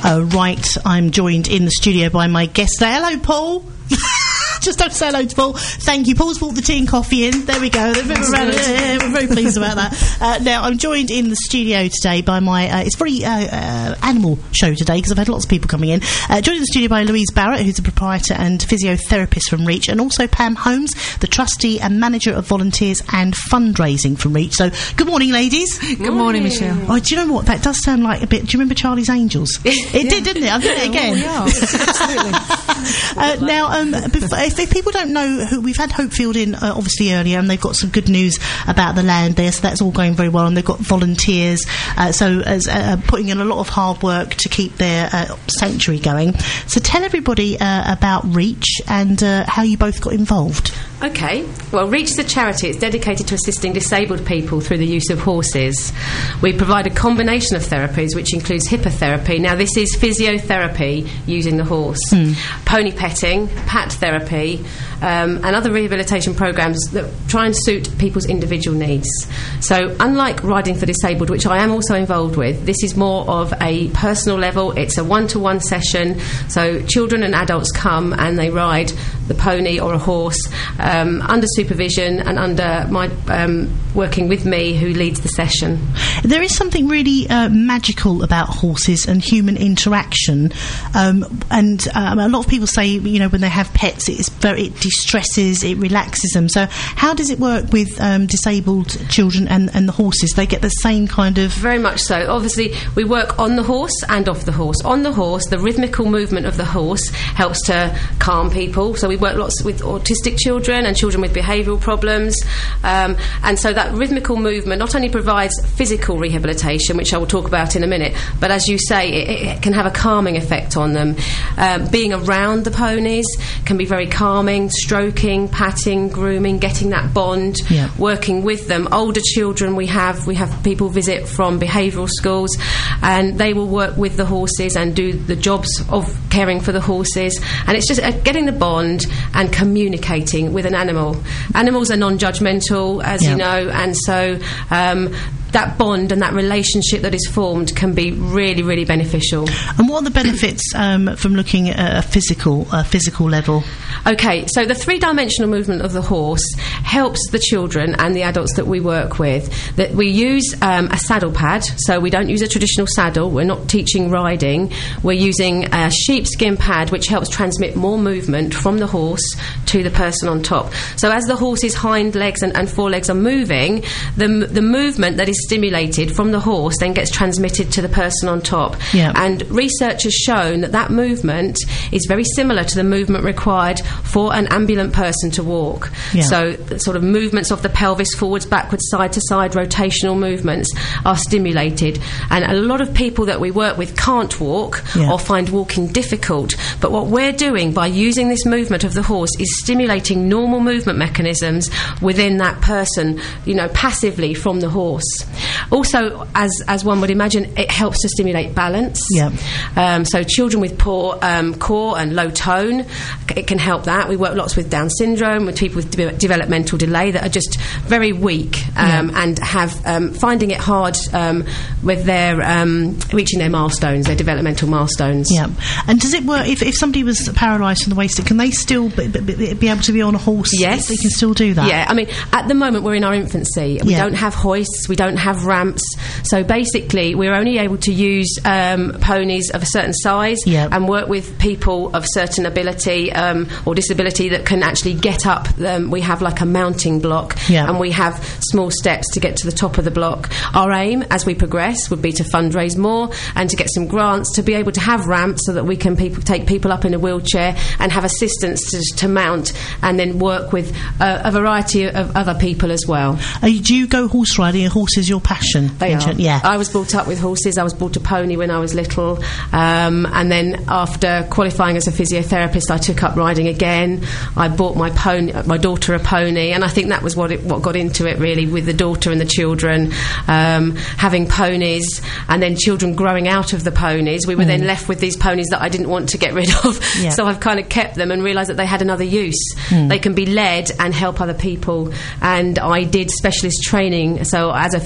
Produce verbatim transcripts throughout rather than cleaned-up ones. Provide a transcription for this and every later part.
Uh, right, I'm joined in the studio by my guest today. Hello, Paul. Just have to say hello to Paul. Thank you. Paul's brought the tea and coffee in. There we go. Yeah, we're very pleased about that. Uh, now, I'm joined in the studio today by my... Uh, it's very uh, uh, animal show today because I've had lots of people coming in. Uh, joined in the studio by Louise Barrett, who's a proprietor and physiotherapist from Reach, and also Pam Holmes, the trustee and manager of volunteers and fundraising from Reach. So, good morning, ladies. Good morning, morning Michelle. Oh, do you know what? That does sound like a bit... Do you remember Charlie's Angels? It yeah. did, didn't it? I've done it again. Oh, yeah, absolutely. uh, now, um, before, if, if people don't know who we've had Hopefield in uh, obviously earlier, and they've got some good news about the land there, so that's all going very well, and they've got volunteers, uh, so as uh, putting in a lot of hard work to keep their uh, sanctuary going. So tell everybody uh, about Reach and uh, how you both got involved. Okay, well, Reach is a charity. It's dedicated to assisting disabled people through the use of horses. We provide a combination of therapies, which includes hippotherapy. Now, this is physiotherapy using the horse, mm. pony petting, pat therapy, um, and other rehabilitation programs that try and suit people's individual needs. So, unlike Riding for Disabled, which I am also involved with, this is more of a personal level. It's a one-to-one session. So, children and adults come and they ride the pony or a horse um, under supervision and under my um, working with me, who leads the session. There is something really uh, magical about horses and human interaction, um, and um, a lot of people say, you know, when they have pets, it's very, it distresses, it relaxes them. So how does it work with um, disabled children and, and the horses? They get the same kind of... Very much so. Obviously, we work on the horse and off the horse. On the horse, the rhythmical movement of the horse helps to calm people. So we work lots with autistic children and children with behavioural problems, um, and so that rhythmical movement not only provides physical rehabilitation, which I will talk about in a minute, but as you say, it, it can have a calming effect on them. Um, being around the ponies can be very calming, stroking, patting, grooming, getting that bond, yeah. working with them. Older children we have, we have people visit from behavioural schools, and they will work with the horses and do the jobs of caring for the horses, and it's just uh, getting the bond and communicating with an animal. Animals are non-judgmental, as yeah. you know, and so um, that bond and that relationship that is formed can be really, really beneficial. And what are the benefits um, from looking at a physical, a physical level? Okay, so the three-dimensional movement of the horse helps the children and the adults that we work with. That we use um, a saddle pad, so we don't use a traditional saddle. We're not teaching riding. We're using a sheepskin pad, which helps transmit more movement from the horse to the person on top. So as the horse's hind legs and, and forelegs are moving, the, the movement that is stimulated from the horse then gets transmitted to the person on top. Yeah. And research has shown that that movement is very similar to the movement required for an ambulant person to walk. Yeah. So sort of movements of the pelvis, forwards, backwards, side to side, rotational movements are stimulated. And a lot of people that we work with can't walk yeah. or find walking difficult. But what we're doing by using this movement of the horse is stimulating normal movement mechanisms within that person, you know, passively from the horse. Also, as as one would imagine, it helps to stimulate balance. Yeah. Um, so children with poor um, core and low tone, it can help that. We work lots with Down syndrome, with people with de- developmental delay that are just very weak um, yeah. and have um, finding it hard um, with their um, reaching their milestones, their developmental milestones. Yeah. And does it work if, if somebody was paralysed from the waist? Can they still be, be, be able to be on a horse? Yes, they can still do that. Yeah. I mean, at the moment we're in our infancy. We yeah. don't have hoists. We don't have ramps. So basically, we're only able to use um, ponies of a certain size yeah. and work with people of certain ability um, or disability that can actually get up. Um, we have like a mounting block, yeah. and we have small steps to get to the top of the block. Our aim, as we progress, would be to fundraise more and to get some grants to be able to have ramps so that we can people, take people up in a wheelchair and have assistance to, to mount, and then work with uh, a variety of other people as well. Uh, do you go horse riding? A horse is your passion? They are. Yeah. I was brought up with horses. I was bought a pony when I was little, um, and then after qualifying as a physiotherapist, I took up riding again. I bought my pony, my daughter a pony, and I think that was what it, what got into it really, with the daughter and the children um, having ponies, and then children growing out of the ponies. We were mm. then left with these ponies that I didn't want to get rid of, yeah. so I've kind of kept them and realised that they had another use. Mm. They can be led and help other people, and I did specialist training. So as a physiotherapist,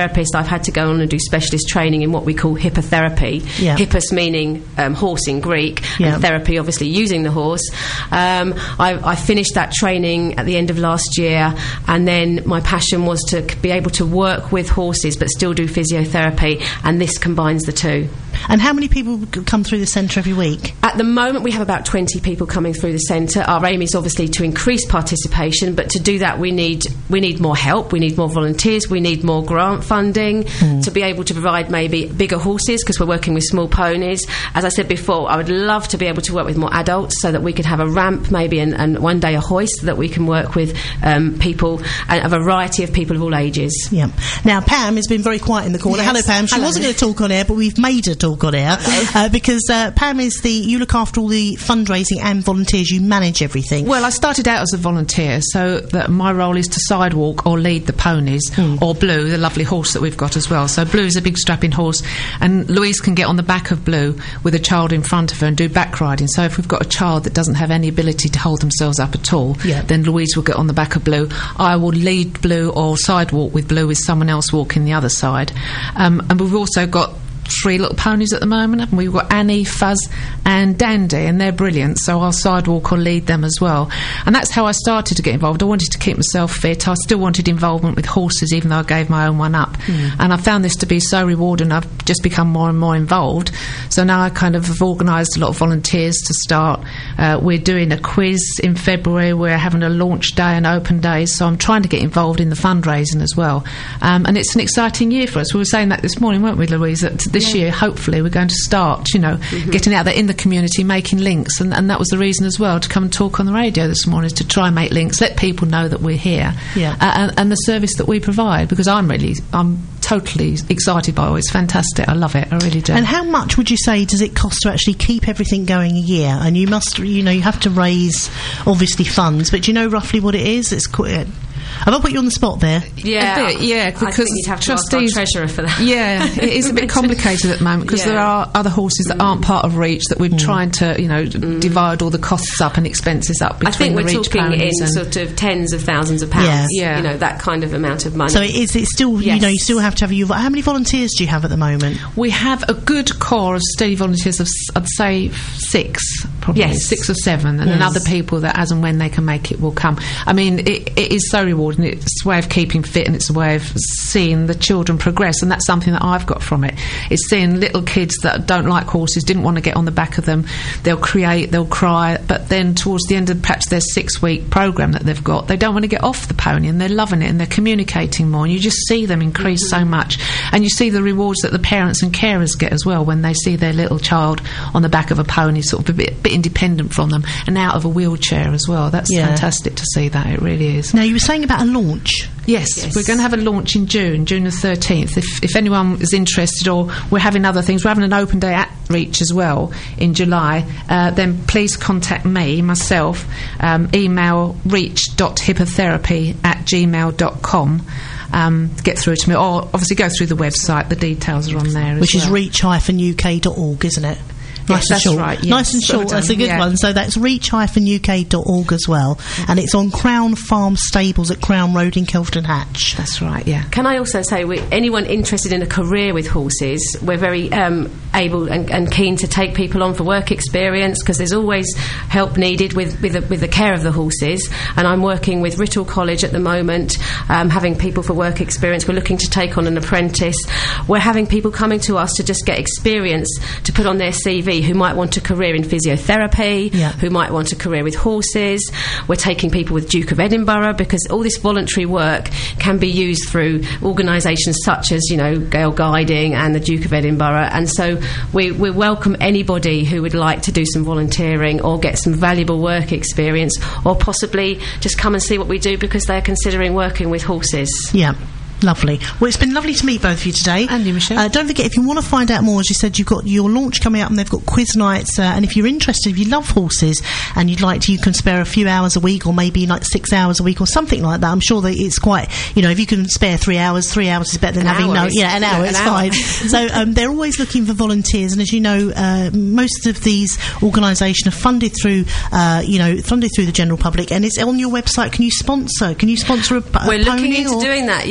therapist, I've had to go on and do specialist training in what we call hippotherapy. Yeah. Hippos meaning um, horse in Greek, Yeah. and therapy obviously using the horse. Um, I, I finished that training at the end of last year, and then my passion was to be able to work with horses but still do physiotherapy, and this combines the two. And how many people come through the centre every week? At the moment, we have about twenty people coming through the centre. Our aim is obviously to increase participation, but to do that, we need we need more help. We need more volunteers. We need more grant funding mm. to be able to provide maybe bigger horses, because we're working with small ponies. As I said before, I would love to be able to work with more adults so that we could have a ramp maybe and, and one day a hoist, so that we can work with um, people, and a variety of people of all ages. Yeah. Now, Pam has been very quiet in the corner. Yes. Hello, Pam. She Hello. wasn't going to talk on air, but we've made her talk on air uh, because uh, Pam is the you look after all the fundraising and volunteers. You manage everything. Well, I started out as a volunteer, so that my role is to sidewalk or lead the ponies, mm. or Blue, the lovely horse that we've got as well. So Blue is a big strapping horse, and Louise can get on the back of Blue with a child in front of her and do back riding. So if we've got a child that doesn't have any ability to hold themselves up at all, yeah. then Louise will get on the back of Blue. I will lead Blue or sidewalk with Blue with someone else walking the other side. Um, and we've also got three little ponies at the moment, haven't we? We've got Annie, Fuzz and Dandy, and they're brilliant, so I'll sidewalk or lead them as well. And that's how I started to get involved. I wanted to keep myself fit. I still wanted involvement with horses, even though I gave my own one up. Mm. And I found this to be so rewarding. I've just become more and more involved. So now I kind of have organised a lot of volunteers to start. Uh, we're doing a quiz in February. We're having a launch day and open days, so I'm trying to get involved in the fundraising as well. Um, and it's an exciting year for us. We were saying that this morning, weren't we, Louise, that this yeah. year, hopefully, we're going to start, you know, mm-hmm. getting out there in the community, making links, and, and that was the reason as well to come and talk on the radio this morning, is to try and make links, let people know that we're here, yeah. uh, and, and the service that we provide, because I'm really, I'm totally excited by it. It's fantastic. I love it. I really do. And how much would you say does it cost to actually keep everything going a year? And you must, you know, you have to raise, obviously, funds, but do you know roughly what it is? It's quite... Have I put you on the spot there? Yeah, a bit, yeah. Because I think you'd have to ask our treasurer for that. Yeah, it is a bit complicated at the moment, because yeah. there are other horses that mm. aren't part of Reach that we're mm. trying to, you know, mm. divide all the costs up and expenses up between I think the we're Reach talking in and sort of tens of thousands of pounds. Yeah. yeah, you know, that kind of amount of money. So it is. It's still, yes. you know, you still have to have. You, how many volunteers do you have at the moment? We have a good core of steady volunteers of, I'd say, six, probably yes. six or seven, and yes. then other people that, as and when they can make it, will come. I mean, it, it is so rewarding. It's a way of keeping fit, and it's a way of seeing the children progress, and that's something that I've got from it. It's seeing little kids that don't like horses, didn't want to get on the back of them. They'll create, they'll cry, but then towards the end of perhaps their six-week programme that they've got, they don't want to get off the pony, and they're loving it, and they're communicating more, and you just see them increase mm-hmm. so much. And you see the rewards that the parents and carers get as well when they see their little child on the back of a pony, sort of a bit, bit independent from them, and out of a wheelchair as well. That's yeah. fantastic to see that. It really is. Now, you were saying about a launch. Yes, yes, we're going to have a launch in June, June the thirteenth. If, if anyone is interested, or we're having other things, we're having an open day at Reach as well in July, uh, then please contact me, myself, um, email reach dot hippotherapy at gmail dot com. Um, get through to me, or obviously go through the website. The details are on there, which as well. is reach dash U K dot org, isn't it? Nice Yes, and that's short. right, yes. Nice and short. That's a good yeah. one. So that's reach dash U K dot org as well, and it's on Crown Farm Stables at Crown Road in Kelvedon Hatch. That's right. Yeah. Can I also say, we, anyone interested in a career with horses, we're very um, able and, and keen to take people on for work experience, because there's always help needed with with the, with the care of the horses. And I'm working with Writtle College at the moment, um, having people for work experience. We're looking to take on an apprentice. We're having people coming to us to just get experience to put on their C V, who might want a career in physiotherapy, yeah. who might want a career with horses. We're taking people with Duke of Edinburgh, because all this voluntary work can be used through organisations such as, you know, Gale Guiding and the Duke of Edinburgh. And so we, we welcome anybody who would like to do some volunteering or get some valuable work experience, or possibly just come and see what we do because they're considering working with horses. Yeah. Lovely. Well, it's been lovely to meet both of you today. And you, Michelle. Uh, don't forget, if you want to find out more, as you said, you've got your launch coming up and they've got quiz nights. Uh, and if you're interested, if you love horses and you'd like to, you can spare a few hours a week, or maybe like six hours a week or something like that. I'm sure that it's quite, you know, if you can spare three hours, three hours is better than an having no... Is, yeah, an hour, yeah, it's an hour. fine. So um, they're always looking for volunteers. And as you know, uh, most of these organisations are funded through, uh, you know, funded through the general public. And it's on your website. Can you sponsor? Can you sponsor a, a We're looking pony into or? doing that, yes. Yeah. We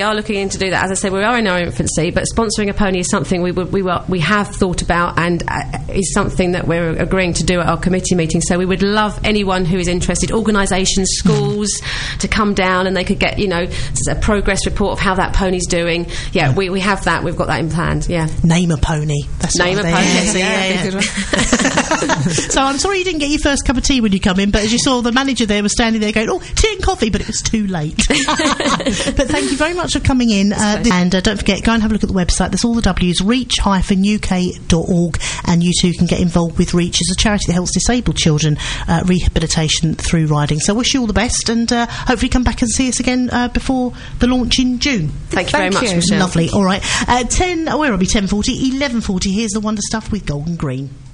we are looking into do that. As I say, we are in our infancy, but sponsoring a pony is something we would, we were, we have thought about, and uh, is something that we're agreeing to do at our committee meeting. So we would love anyone who is interested, organisations, schools, mm. to come down, and they could get, you know, a progress report of how that pony's doing. Yeah, yeah. We, we have that. We've got that in plan. Yeah. Name a pony. That's Name a pony. Yeah, yeah, yeah. So I'm sorry you didn't get your first cup of tea when you come in, but as you saw, the manager there was standing there going, "Oh, tea and coffee," but it was too late. But thank you very much for coming in, uh, and uh, don't forget, go and have a look at the website. There's all the W's, reach dash U K dot org, and you too can get involved with Reach. It's a charity that helps disabled children uh, rehabilitation through riding. So I wish you all the best, and uh, hopefully come back and see us again uh, before the launch in June. Thank you Thank very you. much, Michelle. Lovely. All right, uh, ten. Where are we? ten forty, eleven forty. Here's the wonder stuff with Golden Green.